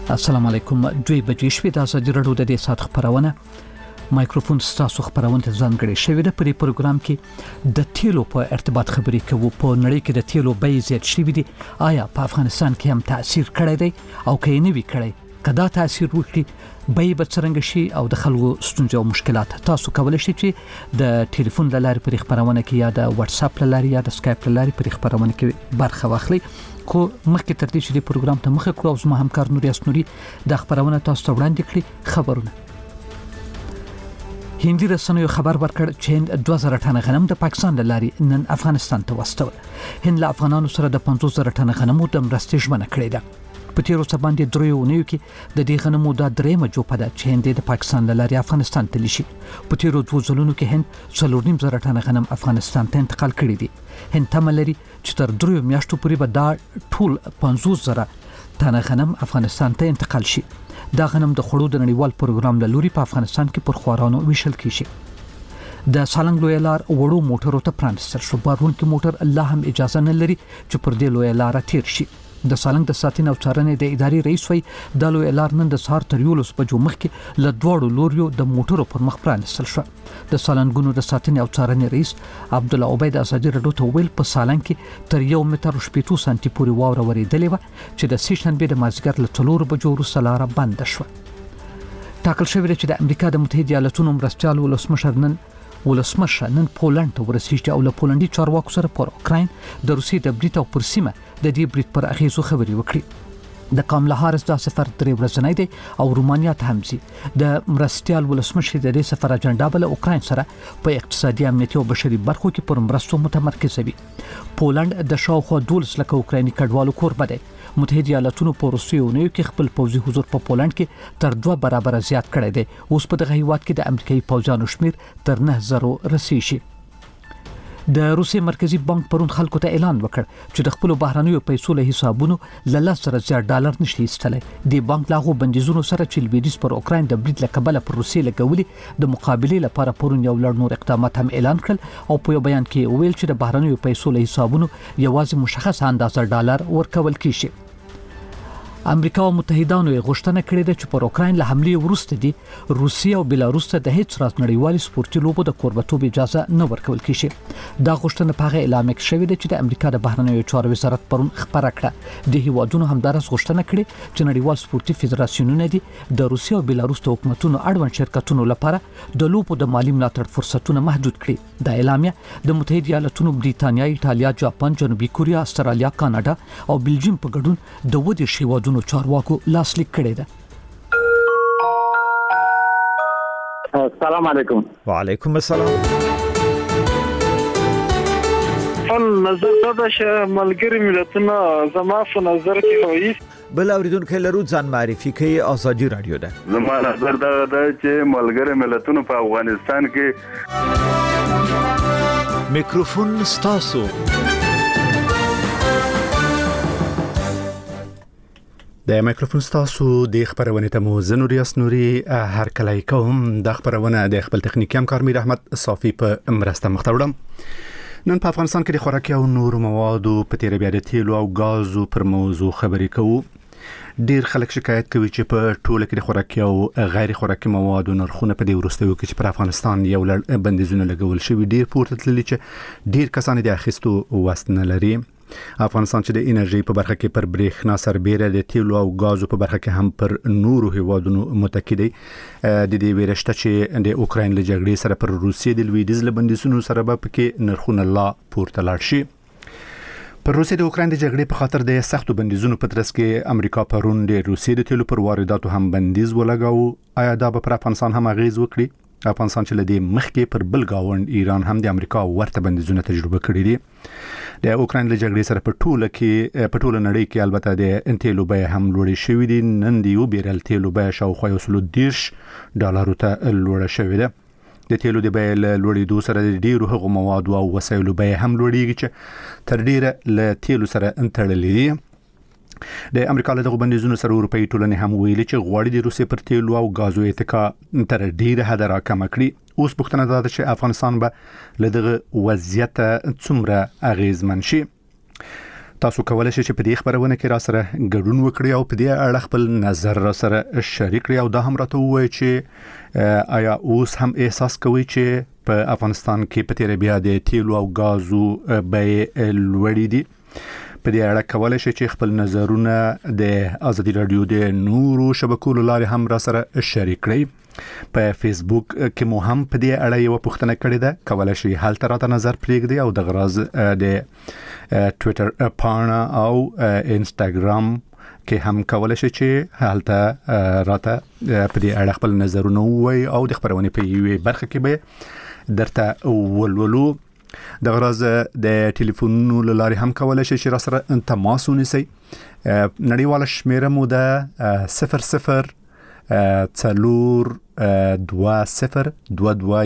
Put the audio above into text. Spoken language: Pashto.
السلام علیکم. 2 بجې شوې د ازادي راډیو د سات خبرونه مایکروفون ستاسو خبرونه ته ځانګړي شوی د پرې پروګرام کې د تیلو په ارتباط خبرې کوو. په نړۍ کې د تیلو بیې زیات شوې دي. آیا په افغانستان کې هم تاثیر کړی دی او که نه وی کړی؟ کدا تاثیر وکړي بیې به څنګه شي او د خلکو ستونزې او مشکلات تاسو کولای شئ چې د ټلیفون له لارې پر خبرونه کې یا د واتس اپ له لارې یا د سکایپ له لارې پر خبرونه کې برخه واخلئ. خو مخکې تر دې چې د پروګرام ته مخه کړو زما همکار نوریاس نوري د خبرونه تاسو ته وړاندې کړي. خبرونه هندي رسنیو خبر ورکړ چې 2000 ټنه غنم د پاکستان له لارې نن افغانستان ته واستول. هند له افغانانو سره د 50000 ټنه غنمو د مرستې ژمنه کړې ده. په تیرو څه باندې دریو کې د دې غنمو د درېمه جوپه ده چې هند د پاکستان له لارې افغانستان ته لشي. په تیرو 2 ځلونو کې هند 4.5 ټنه غنم افغانستان ته انتقال کړی دي. هند تمه لري چې تر 3 میاشتو پورې به دا ټول 50000 ټنه غنم افغانستان ته انتقال شي. دا غنم د خړو د نړیوال پروګرام له لوري په افغانستان کې پر خوارانو ویشل کیږي. د سالنګ لوی لار وړو موټرو ته پرانستل شو. بارونکي موټر الله هم اجازه نه لري چې پر دې لوی لار تیر شي. د سالنګ د ساتنې او څارنې د ادارې رئیس وی د لوی لار نن د سهار تر 11 بجو مخکې له دوړو لوريو د موټرو پر مخ پرانستل شو. د سالنګونو د ساتنې او څارنې رئیس عبد الله عبید ازادي راډیو ته ویل په سالنګ کې تر 1 متر 8 سانتي پورې واوره ورېدلې و چې د سیشنبه د مازیګر له 4 بجو وروسته لار بند شو. ټاکل شوی چې د امریکا د متحده ایالاتونو مرستيال ولسمشر نن پولند ته ورسیږي او له پولندي چارواکو سره پر اوکراین د روسي د بریټ او پر سیمه د دې بریټ پر اغیزو خبرې وکړي. د کاملا هارس دا سفر 3 ورځې دی او رومانیا ته هم ځي. د مرستيال ولسمشر د دې سفر اجنډا بل اوکراین سره په اقتصادي امنیتي او بشري برخو کې پر مرستو متمرکز وي. پولند د شاوخوا 12 لک اوکرایني کډوالو کوربه دی. متحده ایالاتونو په روسیې کې خپل پوځي حضور په پولند کې تر 2 برابر زیات کړی دی. اوس په دغه هیواد کې د امریکایي پوځیانو شمیر تر 9000 رسیږي. د روسیې مرکزی بانک پرون خلکو ته اعلان وکړ چې د خپل بهرنیو پیسو له حسابونو له 10 زیات ډالر نشي ایستلای. د بانک لاغو بندیزونو سره چې لویدیز پر اوکراین د بریټ لکبل پر روسیې لګولي د مقابله لپاره پرون یو لړ نور اقدامات هم اعلان کړل او په بیان کې ویل چې د بهرنیو پیسو له حسابونو یوازې مشخص اندازه ډالر ورکول کیږي. امریکا او متحدانو غوښتنه کړې ده چې پر اوکراین له حمله وروسته دي روسیا او بلاروس ته د هیڅ راز نړیوال سپورتي لوبو د کوربتوب اجازه نه ورکول کیږي. دا غوښتنه په هغه اعلان کې شوې ده چې د امریکا د بهرنیو چارو وزارت پرون خبره کړه. د هیوادونو همدارس غوښتنه کړې چې نړیوال سپورتي فدراسیونونه دي د روسیا او بلاروس د حکومتونو اړوند شرکتونو لپاره د لوبو د مالی ملاتړ فرصتونه محدود کړي. د اعلامیه د متحده ایالاتونو، بریتانیا، ایټالیا، جاپان، جنوبي کوریا، استرالیا، کاناډا او بلجیم په ګډون د ودې شیوادونو چارواکو لاسلیک کړی ده. السلام علیکم. وعلیکم السلام. نظر دا چې ملګری ملتونه زما په نظر کې وایي بل اوریدونکو لرو ځان معرفي کوي. ازادي رادیو ده. زما نظر دا چې ملګری ملتونه په افغانستان کې میکروفون ستاسو. د میکروفون ستاسو د خبرونه ته مو زنوریاس نوري هر کله کوم د خبرونه د خپل تخنیکی همکار میر احمد صافي په مرسته مختوړم. نن په افغانستان کې د خوراکي او نورو موادو په تیر بیا د تیلو او غازو پر موضوع خبرې کوو. ډیر خلک شکایت کوي چې په ټوله کې د خوراکي او غیر خوراکي موادو نرخونه په دې وروستیو کې چې پر افغانستان یو لړ بندیزونه لګول شوی ډیر پورته تللی چې ډیر کسان د اخیستو وس نه لري. افغانستان چې د انرژي په برخه کې پر برېښنا سربېره د تیلو او غازو په برخه کې هم پر نورو هیوادونو متکی دی. د دې ویرشته چې د اوکراین له جګړې سره پر روسیې د لویدیز له بندیزونو سره به پکې نرخونه لا پورته لاړ شي. پر روسیې د اوکراین د جګړې په خاطر د سختو بندیزونو په ترڅ کې امریکا پرون د روسیې د تیلو پر وارداتو هم بندیز ولګاو. آیا دا به پر افغانستان هم اغیز وکړي؟ افغانستان چې لدی مخکې پر بل گاوند ایران هم د امریکا ورته بندیزونه تجربه کړې دي. د اوکراین له جګړې سره په ټوله نړۍ کې البته د تیلو بیه هم لوړې شوې دي. نن د یو بیرل تیلو بیه شاوخوا $30 ته لوړه شوې ده. د تیلو د بیه لوړېدو سره د ډیرو هغو موادو او وسایلو بیه هم لوړېږي چې تر ډیره له تیلو سره تړلې دي. د امریکا له دغه بندیزونو سره اروپאי ټولنې هم ویلي چې غواړي د روسیې پر تیلو او غازو اتکا تر ډیره حد راکمه کړي. اوس پوښتنه ده چې افغانستان به له دغه وضعیت څومره اغیزمن شي. تاسو کولای شئ چې په دې خبرونه کې را سره ګډون وکړئ او په دې اړه خپل نظر را سره شریک کړئ او دا هم راته ووایئ چې آیا اوس هم احساس کوئ چې په افغانستان کې په تیر بیا د تیلو او غازو بیې لوړې دي؟ په دې اړه کولای شئ چې خپل نظرونه د ازادي رادیو د نورو شبکو له لارې هم را سره شریک کړئ. په فیسبوک کې مو هم په دې اړه یو پوښتنه کړې ده، کولای شئ هلته راته نظر پرېږدئ او د غراز د ټویټر پاڼه او انسټاګرام کې هم کولای شئ چې هلته راته په دې اړه خپل نظرونه ووایئ او د خبرونې په یوې برخه کې به درته ولولو. د غراز د ټلیفونونو له لارې هم کولای شئ چې را سره تماس ونیسئ. نړیواله شمیره مو ده 00 4 20 22